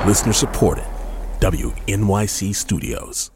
Listener supported. WNYC Studios.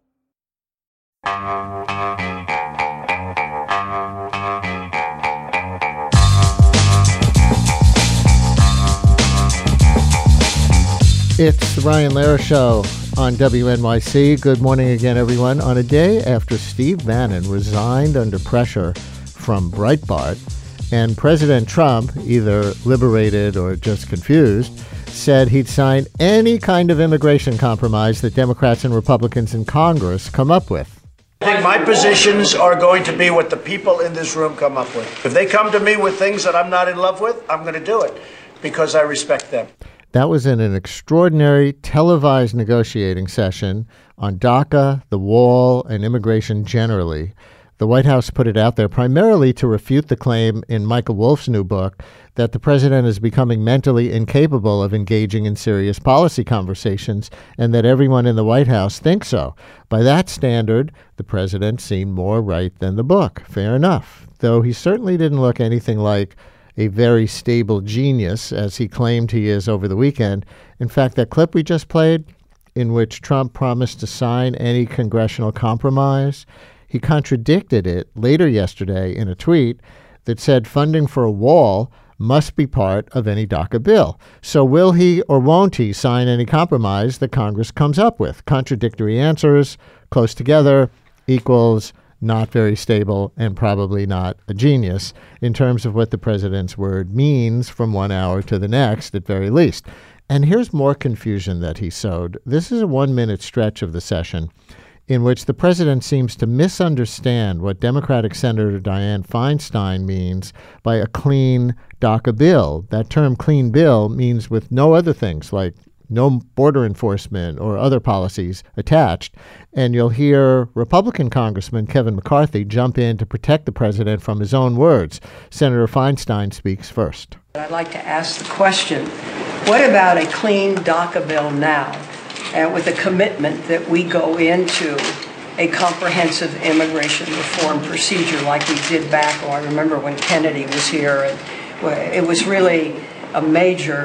It's the Ryan Lehrer Show on WNYC. Good morning again, everyone. On a day after Steve Bannon resigned under pressure from Breitbart, and President Trump, either liberated or just confused, said he'd sign any kind of immigration compromise that Democrats and Republicans in Congress come up with. I think my positions are going to be what the people in this room come up with. If they come to me with things that I'm not in love with, I'm going to do it because I respect them. That was in an extraordinary televised negotiating session on DACA, the wall, and immigration generally. The White House put it out there primarily to refute the claim in Michael Wolff's new book that the president is becoming mentally incapable of engaging in serious policy conversations and that everyone in the White House thinks so. By that standard, the president seemed more right than the book. Fair enough, though he certainly didn't look anything like a very stable genius, as he claimed he is over the weekend. In fact, that clip we just played, in which Trump promised to sign any congressional compromise, he contradicted it later yesterday in a tweet that said funding for a wall must be part of any DACA bill. So will he or won't he sign any compromise that Congress comes up with? Contradictory answers, close together, equals not very stable and probably not a genius in terms of what the president's word means from 1 hour to the next, at very least. And here's more confusion that he sowed. This is a 1-minute stretch of the session in which the president seems to misunderstand what Democratic Senator Dianne Feinstein means by a clean DACA bill. That term clean bill means with no other things like no border enforcement or other policies attached. And you'll hear Republican Congressman Kevin McCarthy jump in to protect the president from his own words. Senator Feinstein speaks first. I'd like to ask the question, what about a clean DACA bill now, and with a commitment that we go into a comprehensive immigration reform procedure like we did back, I remember when Kennedy was here, and it was really a major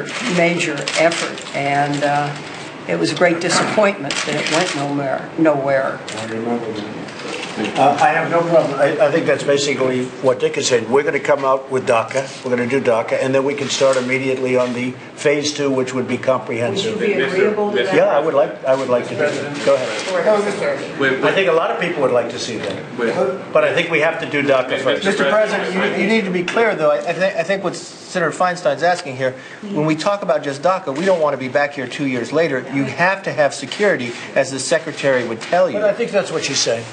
effort, and it was a great disappointment that it went nowhere. I remember that. I have no problem. I think that's basically what Dick is saying. We're going to come out with DACA. We're going to do DACA, and then we can start immediately on the phase 2, which would be comprehensive. Would you be agreeable to that? Yeah, I would like to do that. Go ahead. I think a lot of people would like to see that, but I think we have to do DACA first. Mr. President, you need to be clear, though. I think what Senator Feinstein's asking here, when we talk about just DACA, we don't want to be back here 2 years later. You have to have security, as the Secretary would tell you. But I think that's what she's saying.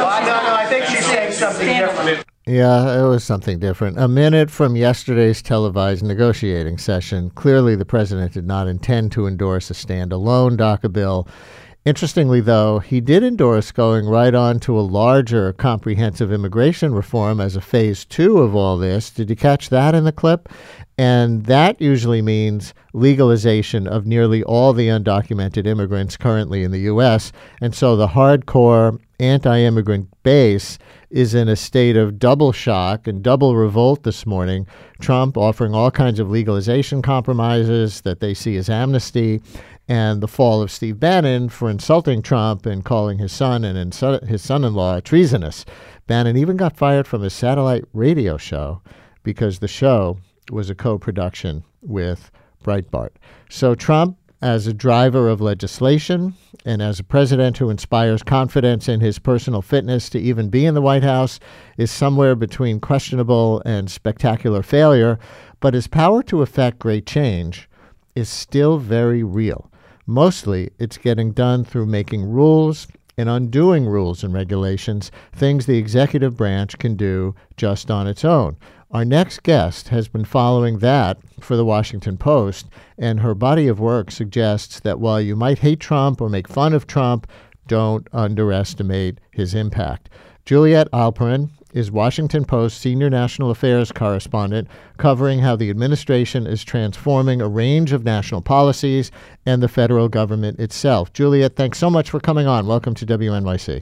I think she's saying something different. Yeah, it was something different. A minute from yesterday's televised negotiating session, clearly the president did not intend to endorse a standalone DACA bill. Interestingly, though, he did endorse going right on to a larger comprehensive immigration reform as a phase 2 of all this. Did you catch that in the clip? And that usually means legalization of nearly all the undocumented immigrants currently in the U.S. And so the hardcore anti-immigrant base is in a state of double shock and double revolt this morning. Trump offering all kinds of legalization compromises that they see as amnesty, and the fall of Steve Bannon for insulting Trump and calling his son and his son-in-law treasonous. Bannon even got fired from his satellite radio show because the show was a co-production with Breitbart. So Trump, as a driver of legislation and as a president who inspires confidence in his personal fitness to even be in the White House, is somewhere between questionable and spectacular failure, but his power to effect great change is still very real. Mostly, it's getting done through making rules and undoing rules and regulations, things the executive branch can do just on its own. Our next guest has been following that for the Washington Post, and her body of work suggests that while you might hate Trump or make fun of Trump, don't underestimate his impact. Juliet Alperin is Washington Post senior national affairs correspondent, covering how the administration is transforming a range of national policies and the federal government itself. Juliet, thanks so much for coming on. Welcome to WNYC.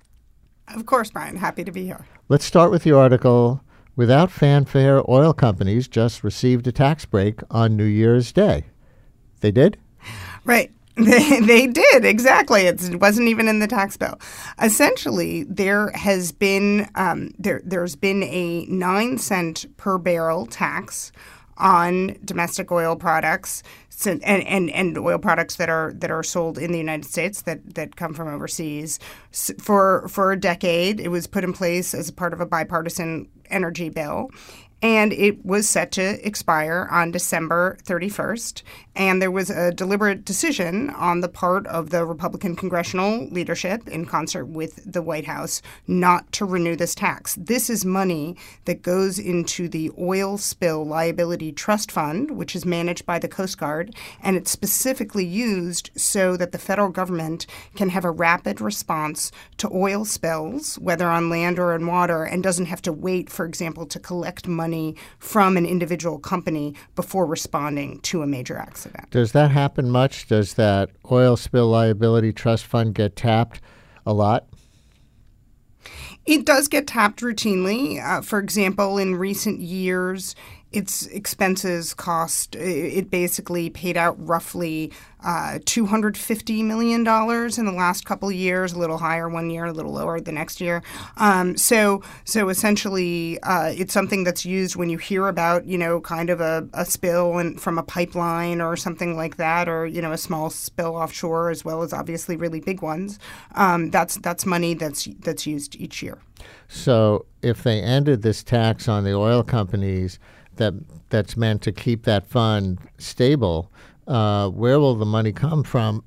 Of course, Brian. Happy to be here. Let's start with your article. Without fanfare, oil companies just received a tax break on New Year's Day. They did? Right. They did, exactly. It wasn't even in the tax bill. Essentially, there has been there's been a 9-cent per barrel tax on domestic oil products and oil products that are sold in the United States that come from overseas. For a decade, it was put in place as a part of a bipartisan energy bill. And it was set to expire on December 31st. And there was a deliberate decision on the part of the Republican congressional leadership in concert with the White House not to renew this tax. This is money that goes into the Oil Spill Liability Trust Fund, which is managed by the Coast Guard. And it's specifically used so that the federal government can have a rapid response to oil spills, whether on land or in water, and doesn't have to wait, for example, to collect money from an individual company before responding to a major accident. Does that happen much? Does that Oil Spill Liability Trust Fund get tapped a lot? It does get tapped routinely. For example, in recent years, its expenses it basically paid out roughly $250 million in the last couple of years, a little higher one year, a little lower the next year. So essentially, it's something that's used when you hear about, kind of a spill from a pipeline or something like that, or, a small spill offshore, as well as obviously really big ones. That's money that's used each year. So if they ended this tax on the oil companies, that's meant to keep that fund stable, where will the money come from,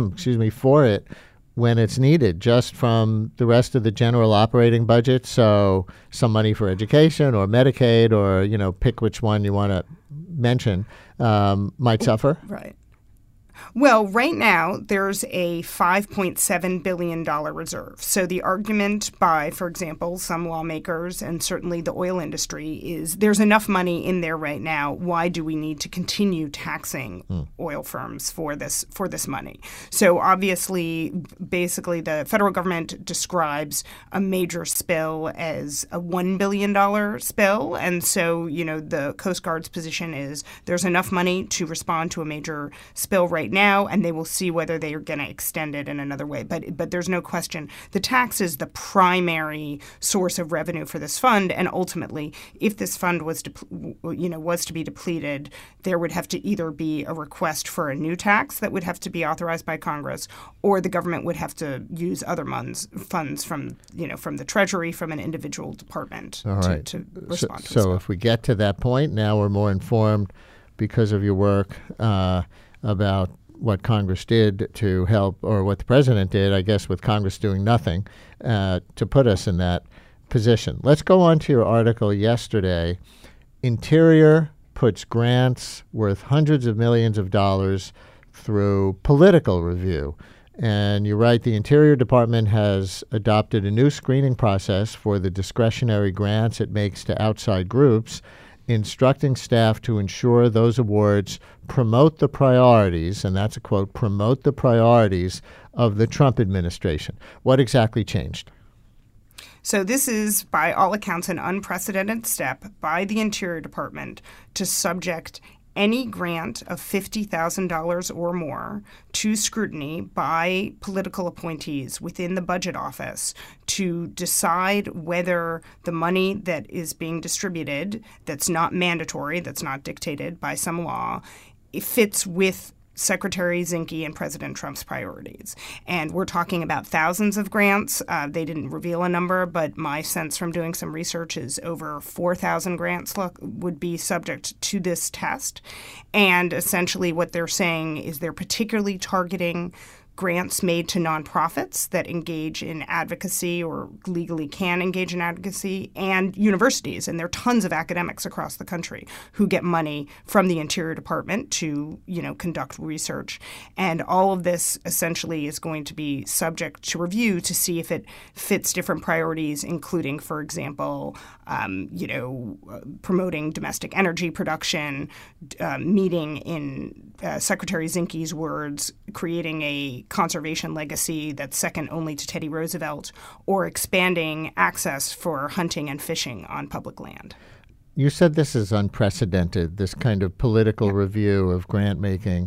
for it when it's needed? Just from the rest of the general operating budget? So some money for education or Medicaid or, pick which one you want to mention, might suffer? Right. Well, right now, there's a $5.7 billion reserve. So the argument by, for example, some lawmakers and certainly the oil industry is there's enough money in there right now. Why do we need to continue taxing oil firms for this money? So obviously, basically, the federal government describes a major spill as a $1 billion spill. And so, the Coast Guard's position is there's enough money to respond to a major spill right now, and they will see whether they are going to extend it in another way. But there's no question the tax is the primary source of revenue for this fund, and ultimately, if this fund was to be depleted, there would have to either be a request for a new tax that would have to be authorized by Congress, or the government would have to use other funds from the Treasury, from an individual department to respond to. So if we get to that point, now we're more informed because of your work about what Congress did to help, or what the president did, I guess, with Congress doing nothing to put us in that position. Let's go on to your article yesterday. Interior puts grants worth hundreds of millions of dollars through political review. And you write, the Interior Department has adopted a new screening process for the discretionary grants it makes to outside groups, instructing staff to ensure those awards promote the priorities, and that's a quote, promote the priorities of the Trump administration. What exactly changed? So this is, by all accounts, an unprecedented step by the Interior Department to subject any grant of $50,000 or more to scrutiny by political appointees within the budget office to decide whether the money that is being distributed, that's not mandatory, that's not dictated by some law, it fits with Secretary Zinke and President Trump's priorities. And we're talking about thousands of grants. They didn't reveal a number, but my sense from doing some research is over 4,000 grants would be subject to this test. And essentially what they're saying is they're particularly targeting grants made to nonprofits that engage in advocacy or legally can engage in advocacy, and universities. And there are tons of academics across the country who get money from the Interior Department to, conduct research. And all of this essentially is going to be subject to review to see if it fits different priorities, including, for example, promoting domestic energy production, meeting, in Secretary Zinke's words, creating a conservation legacy that's second only to Teddy Roosevelt, or expanding access for hunting and fishing on public land. You said this is unprecedented, this kind of political review of grant making.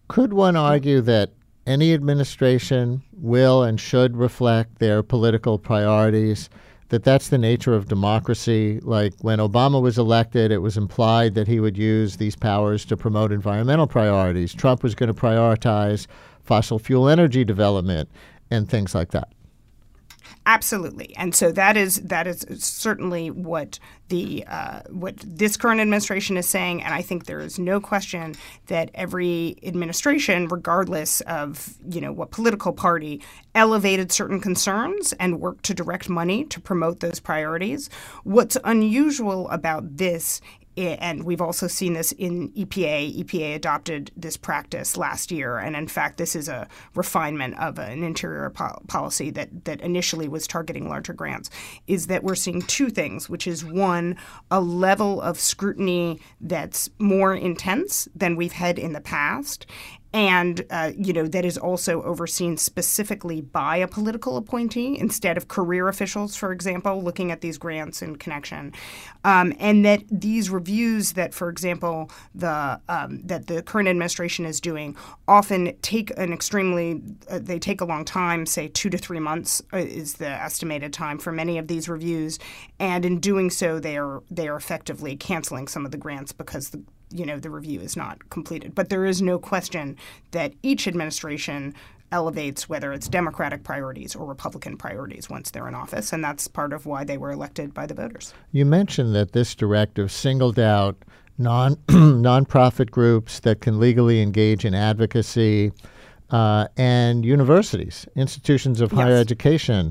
Could one argue that any administration will and should reflect their political priorities, that that's the nature of democracy? Like when Obama was elected, it was implied that he would use these powers to promote environmental priorities. Trump was going to prioritize fossil fuel energy development and things like that. Absolutely, and so that is certainly what what this current administration is saying, and I think there is no question that every administration, regardless of what political party, elevated certain concerns and worked to direct money to promote those priorities. What's unusual about this, and we've also seen this in EPA. EPA adopted this practice last year, and in fact, this is a refinement of an interior policy that initially was targeting larger grants, is that we're seeing two things, which is one, a level of scrutiny that's more intense than we've had in the past, and that is also overseen specifically by a political appointee instead of career officials, for example, looking at these grants in connection, and that these reviews that, for example, that the current administration is doing often take they take a long time, say 2 to 3 months is the estimated time for many of these reviews, and in doing so, they are effectively canceling some of the grants because the review is not completed. But there is no question that each administration elevates whether it's Democratic priorities or Republican priorities once they're in office, and that's part of why they were elected by the voters. You mentioned that this directive singled out nonprofit groups that can legally engage in advocacy and universities, institutions of higher education,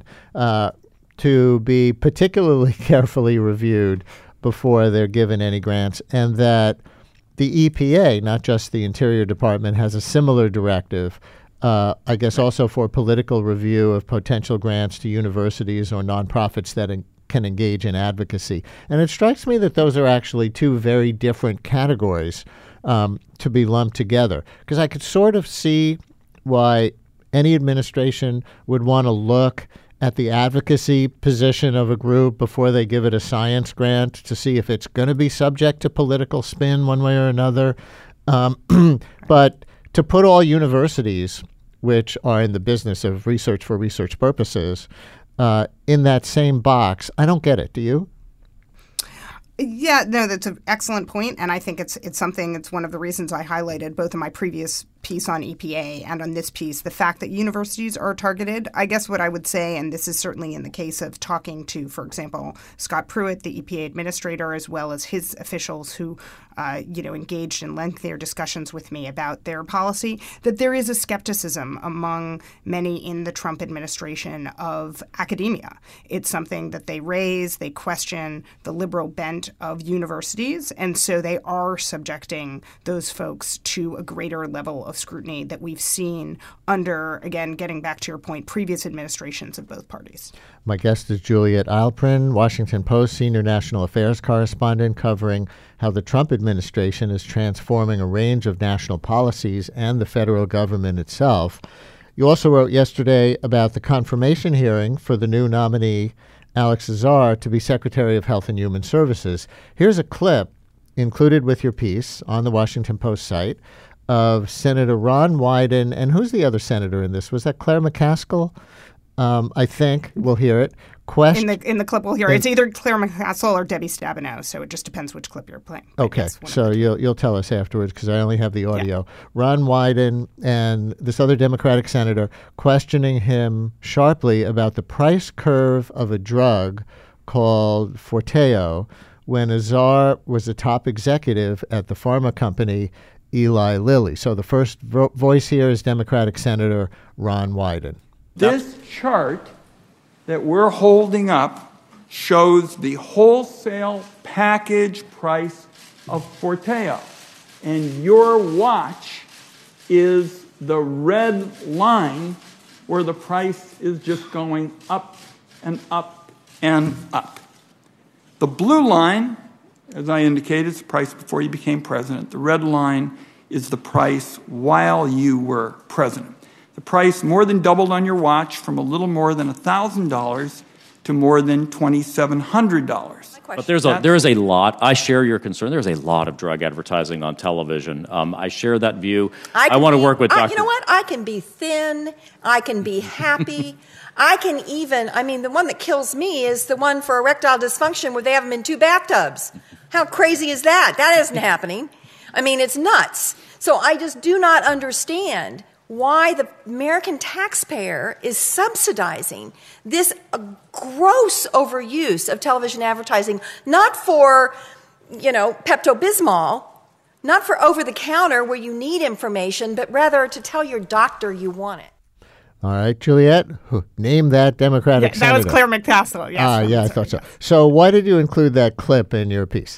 to be particularly carefully reviewed before they're given any grants, and that the EPA, not just the Interior Department, has a similar directive, I guess also for political review of potential grants to universities or nonprofits that can engage in advocacy. And it strikes me that those are actually two very different categories to be lumped together, because I could sort of see why any administration would want to look at the advocacy position of a group before they give it a science grant to see if it's going to be subject to political spin one way or another. But to put all universities, which are in the business of research for research purposes, in that same box, I don't get it. Do you? Yeah, no, that's an excellent point, and I think it's one of the reasons I highlighted both in my previous piece on EPA and on this piece, the fact that universities are targeted. I guess what I would say, and this is certainly in the case of talking to, for example, Scott Pruitt, the EPA administrator, as well as his officials who, engaged in lengthier discussions with me about their policy, that there is a skepticism among many in the Trump administration of academia. It's something that they raise, they question the liberal bent of universities, and so they are subjecting those folks to a greater level of scrutiny that we've seen under, again, getting back to your point, previous administrations of both parties. My guest is Juliet Eilperin, Washington Post senior national affairs correspondent, covering how the Trump administration is transforming a range of national policies and the federal government itself. You also wrote yesterday about the confirmation hearing for the new nominee, Alex Azar, to be Secretary of Health and Human Services. Here's a clip included with your piece on the Washington Post site of Senator Ron Wyden, and who's the other senator in this? Was that Claire McCaskill? I think we'll hear it. In the clip we'll hear it. It's either Claire McCaskill or Debbie Stabenow, so it just depends which clip you're playing. Okay, so you'll tell us afterwards because I only have the audio. Yeah. Ron Wyden and this other Democratic senator questioning him sharply about the price curve of a drug called Forteo when Azar was a top executive at the pharma company Eli Lilly. So the first voice here is Democratic Senator Ron Wyden. This chart that we're holding up shows the wholesale package price of Forteo. And your watch is the red line where the price is just going up and up and up. The blue line, as I indicated, is the price before you became president. The red line is the price while you were president. The price more than doubled on your watch from a little more than $1,000 to more than $2,700. But there is a lot. I share your concern. There's a lot of drug advertising on television. I share that view. I want to work with Dr. You know what? I can be thin. I can be happy. I can even, the one that kills me is the one for erectile dysfunction where they have them in 2 bathtubs. How crazy is that? That isn't happening. It's nuts. So I just do not understand why the American taxpayer is subsidizing this gross overuse of television advertising, not for, Pepto-Bismol, not for over-the-counter where you need information, but rather to tell your doctor you want it. All right, Juliet, name that Democratic senator. That was Claire McCaskill. Yes. I thought so. So why did you include that clip in your piece?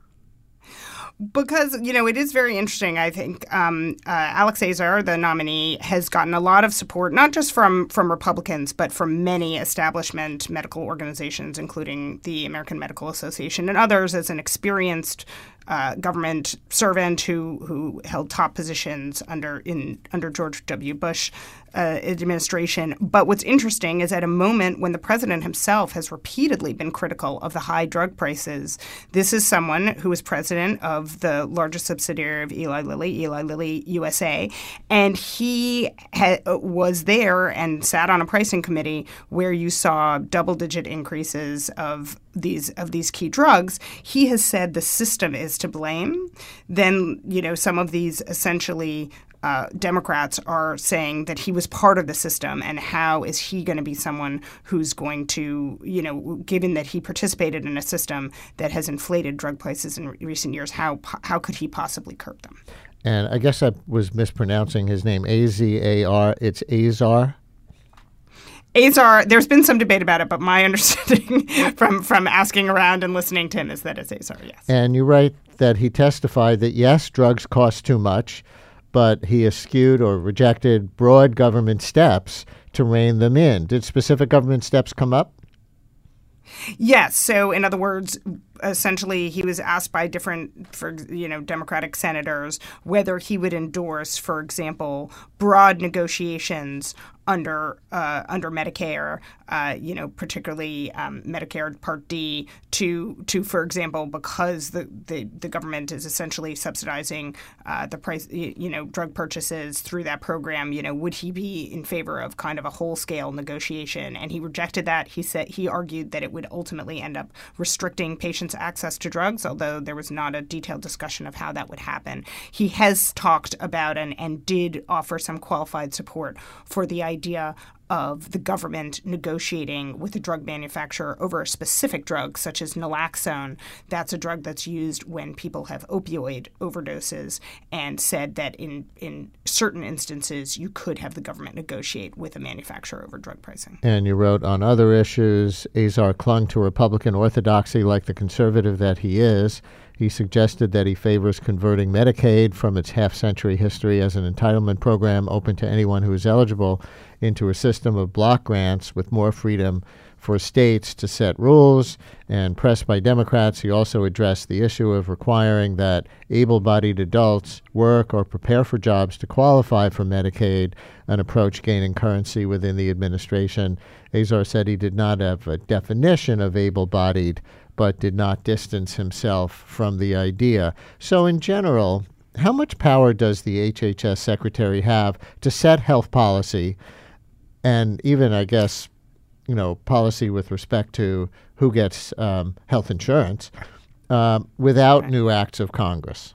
Because, it is very interesting. I think Alex Azar, the nominee, has gotten a lot of support, not just from Republicans, but from many establishment medical organizations, including the American Medical Association and others, as an experienced government servant who held top positions under George W. Bush administration. But what's interesting is at a moment when the president himself has repeatedly been critical of the high drug prices, this is someone who is president of the largest subsidiary of Eli Lilly USA, and he was there and sat on a pricing committee where you saw double-digit increases of these key drugs. He has said the system is to blame. Then, some of these essentially Democrats are saying that he was part of the system, and how is he going to be someone who's going to, given that he participated in a system that has inflated drug prices in recent years, how could he possibly curb them? And I guess I was mispronouncing his name, Azar. It's Azar. Azar, there's been some debate about it, but my understanding from asking around and listening to him is that it's Azar, yes. And you write that he testified that, yes, drugs cost too much, but he eschewed or rejected broad government steps to rein them in. Did specific government steps come up? Yes. So, in other words, essentially, he was asked by different, Democratic senators whether he would endorse, for example, broad negotiations under Medicare, particularly Medicare Part D, to for example, because the government is essentially subsidizing the price, drug purchases through that program. Would he be in favor of kind of a whole scale negotiation? And he rejected that. He argued that it would ultimately end up restricting patients' access to drugs, although there was not a detailed discussion of how that would happen. He has talked about and did offer some qualified support for the idea of the government negotiating with a drug manufacturer over a specific drug, such as naloxone. That's a drug that's used when people have opioid overdoses, and said that in certain instances you could have the government negotiate with a manufacturer over drug pricing. And you wrote on other issues, Azar clung to Republican orthodoxy like the conservative that he is. He suggested that he favors converting Medicaid from its half-century history as an entitlement program open to anyone who is eligible into a system of block grants with more freedom for states to set rules. And pressed by Democrats, he also addressed the issue of requiring that able-bodied adults work or prepare for jobs to qualify for Medicaid, an approach gaining currency within the administration. Azar said he did not have a definition of able-bodied, but did not distance himself from the idea. So in general, how much power does the HHS secretary have to set health policy, and even, I guess, policy with respect to who gets health insurance without new acts of Congress?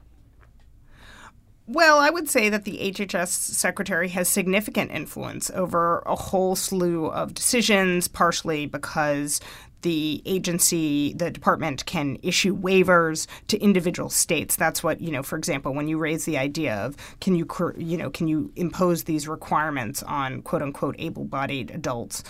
Well, I would say that the HHS secretary has significant influence over a whole slew of decisions, partially because the agency, the department, can issue waivers to individual states. That's what, for example, when you raise the idea of can you impose these requirements on quote unquote able-bodied adults,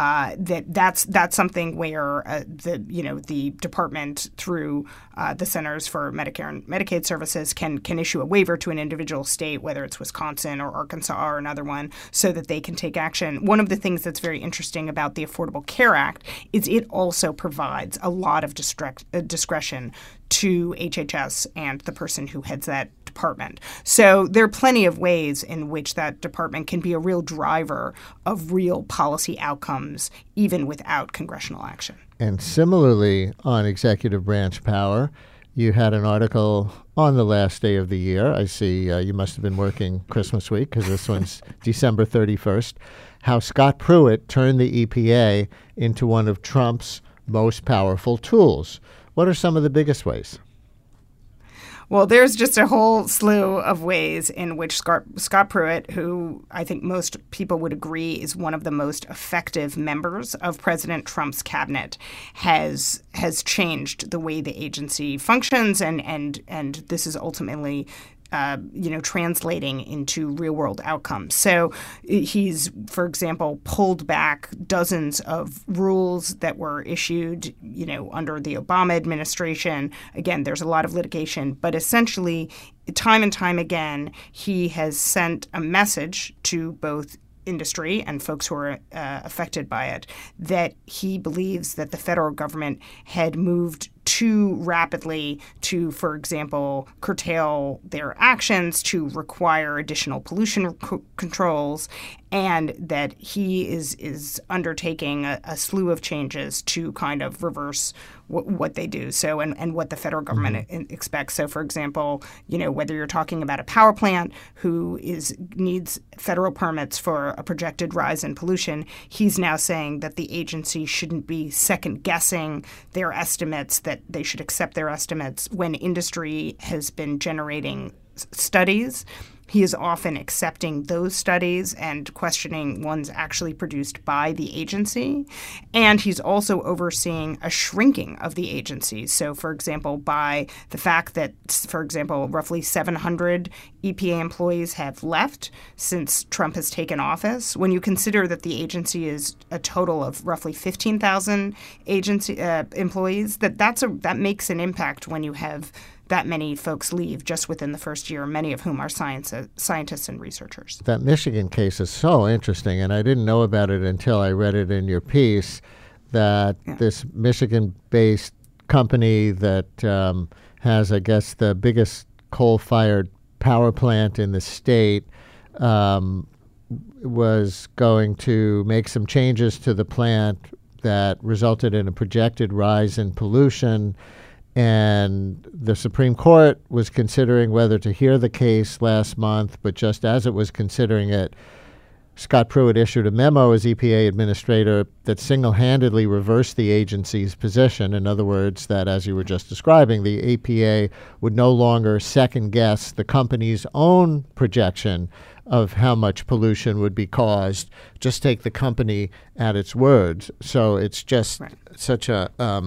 that's something where the department through the Centers for Medicare and Medicaid Services can issue a waiver to an individual state, whether it's Wisconsin or Arkansas or another one, so that they can take action. One of the things that's very interesting about the Affordable Care Act is it also provides a lot of discretion to HHS and the person who heads that department. So there are plenty of ways in which that department can be a real driver of real policy outcomes, even without congressional action. And similarly, on executive branch power, you had an article on the last day of the year. I see you must have been working Christmas week because this one's December 31st. How Scott Pruitt turned the EPA into one of Trump's most powerful tools. What are some of the biggest ways? Well, there's just a whole slew of ways in which Scott Pruitt, who I think most people would agree is one of the most effective members of President Trump's cabinet, has changed the way the agency functions, and this is ultimately translating into real-world outcomes. So he's, for example, pulled back dozens of rules that were issued, under the Obama administration. Again, there's a lot of litigation, but essentially, time and time again, he has sent a message to both industry and folks who are affected by it that he believes that the federal government had moved too rapidly to, for example, curtail their actions, to require additional pollution controls, and that he is undertaking a slew of changes to kind of reverse what they do. So, and what the federal government expects. So, for example, whether you're talking about a power plant who needs federal permits for a projected rise in pollution, he's now saying that the agency shouldn't be second guessing their estimates, that they should accept their estimates when industry has been generating studies. He is often accepting those studies and questioning ones actually produced by the agency. And he's also overseeing a shrinking of the agency. So, for example, by the fact that, for example, roughly 700 EPA employees have left since Trump has taken office. When you consider that the agency is a total of roughly 15,000 agency employees, that makes an impact when you have that many folks leave just within the first year, many of whom are scientists and researchers. That Michigan case is so interesting, and I didn't know about it until I read it in your piece, that this Michigan-based company that has, I guess, the biggest coal-fired power plant in the state was going to make some changes to the plant that resulted in a projected rise in pollution. And the Supreme Court was considering whether to hear the case last month, but just as it was considering it, Scott Pruitt issued a memo as EPA administrator that single-handedly reversed the agency's position. In other words, that, as you were just describing, the EPA would no longer second-guess the company's own projection of how much pollution would be caused. Just take the company at its words. So it's just such a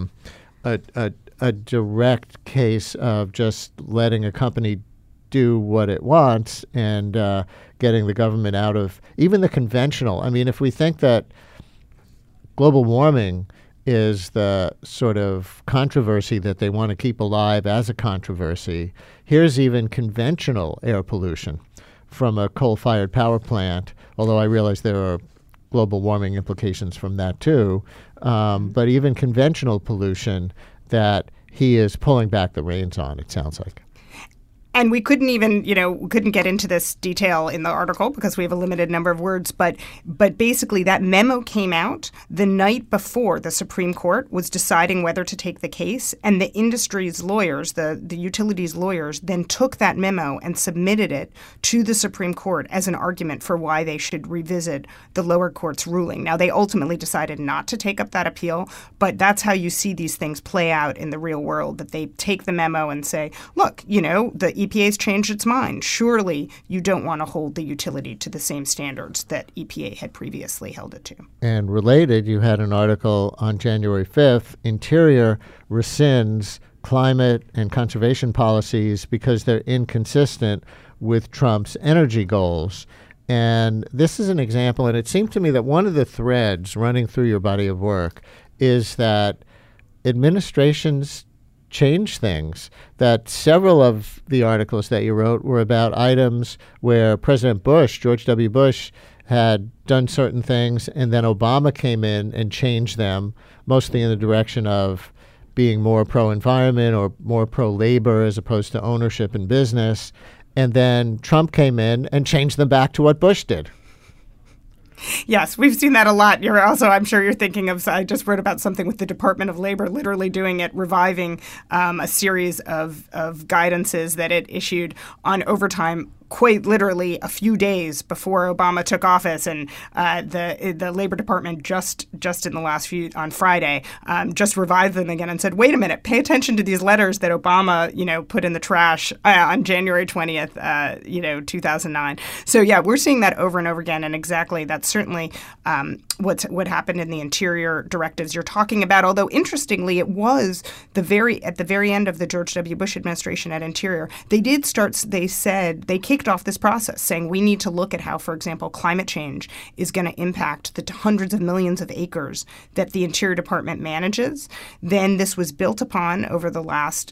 direct case of just letting a company do what it wants and getting the government out of even the conventional. I mean, if we think that global warming is the sort of controversy that they want to keep alive as a controversy, here's even conventional air pollution from a coal-fired power plant, although I realize there are global warming implications from that too. But even conventional pollution that he is pulling back the reins on, it sounds like. And we couldn't even, couldn't get into this detail in the article because we have a limited number of words. But basically, that memo came out the night before the Supreme Court was deciding whether to take the case. And the industry's lawyers, the utilities lawyers, then took that memo and submitted it to the Supreme Court as an argument for why they should revisit the lower court's ruling. Now, they ultimately decided not to take up that appeal. But that's how you see these things play out in the real world, that they take the memo and say, look, the EPA's changed its mind. Surely you don't want to hold the utility to the same standards that EPA had previously held it to. And related, you had an article on January 5th, Interior rescinds climate and conservation policies because they're inconsistent with Trump's energy goals. And this is an example, and it seemed to me that one of the threads running through your body of work is that administrations change things, that several of the articles that you wrote were about items where President Bush, George W. Bush, had done certain things, and then Obama came in and changed them, mostly in the direction of being more pro-environment or more pro-labor as opposed to ownership in business. And then Trump came in and changed them back to what Bush did. Yes, we've seen that a lot. I'm sure you're thinking of, I just wrote about something with the Department of Labor literally doing it, reviving a series of guidances that it issued on overtime quite literally a few days before Obama took office, and the Labor Department just in the last on Friday just revived them again and said, wait a minute, pay attention to these letters that Obama put in the trash on January 20th, 2009. So yeah, we're seeing that over and over again, and exactly that's certainly what happened in the Interior directives you're talking about. Although interestingly, it was at the very end of the George W. Bush administration at Interior, they said they kicked off this process saying we need to look at how, for example, climate change is going to impact the hundreds of millions of acres that the Interior Department manages. Then this was built upon over the last,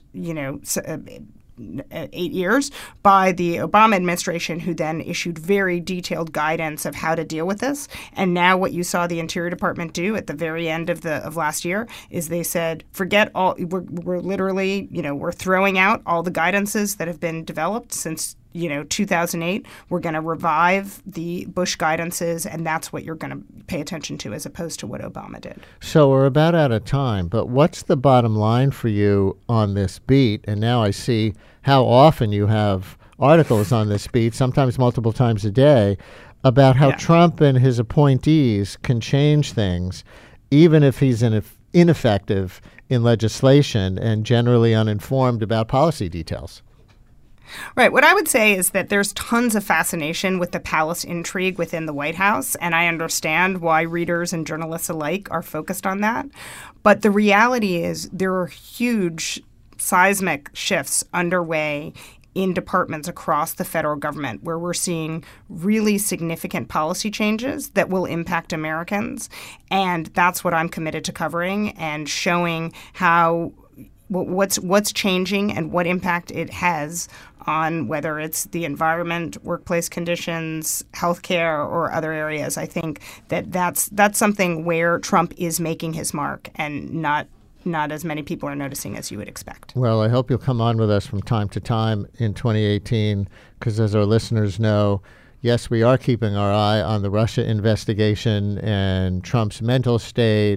8 years by the Obama administration, who then issued very detailed guidance of how to deal with this. And now what you saw the Interior Department do at the very end of last year is they said, forget all, we're literally, we're throwing out all the guidances that have been developed since 2008. We're going to revive the Bush guidances, and that's what you're going to pay attention to as opposed to what Obama did. So we're about out of time, but what's the bottom line for you on this beat? And now I see how often you have articles on this beat, sometimes multiple times a day, about how Trump and his appointees can change things, even if he's ineffective in legislation and generally uninformed about policy details. Right. What I would say is that there's tons of fascination with the palace intrigue within the White House, and I understand why readers and journalists alike are focused on that. But the reality is there are huge seismic shifts underway in departments across the federal government where we're seeing really significant policy changes that will impact Americans. And that's what I'm committed to covering and showing how what's changing and what impact it has on whether it's the environment, workplace conditions, healthcare, or other areas. I think that's something where Trump is making his mark, and not as many people are noticing as you would expect. Well, I hope you'll come on with us from time to time in 2018, because as our listeners know, yes, we are keeping our eye on the Russia investigation and Trump's mental state,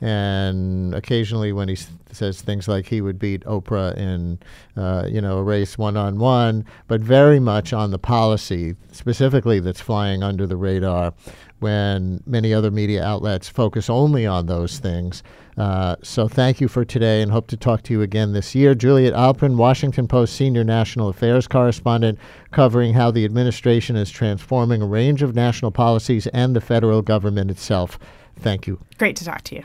and occasionally when he says things like he would beat Oprah in, a race one-on-one, but very much on the policy, specifically that's flying under the radar when many other media outlets focus only on those things. So thank you for today, and hope to talk to you again this year. Juliet Alpern, Washington Post senior national affairs correspondent, covering how the administration is transforming a range of national policies and the federal government itself. Thank you. Great to talk to you.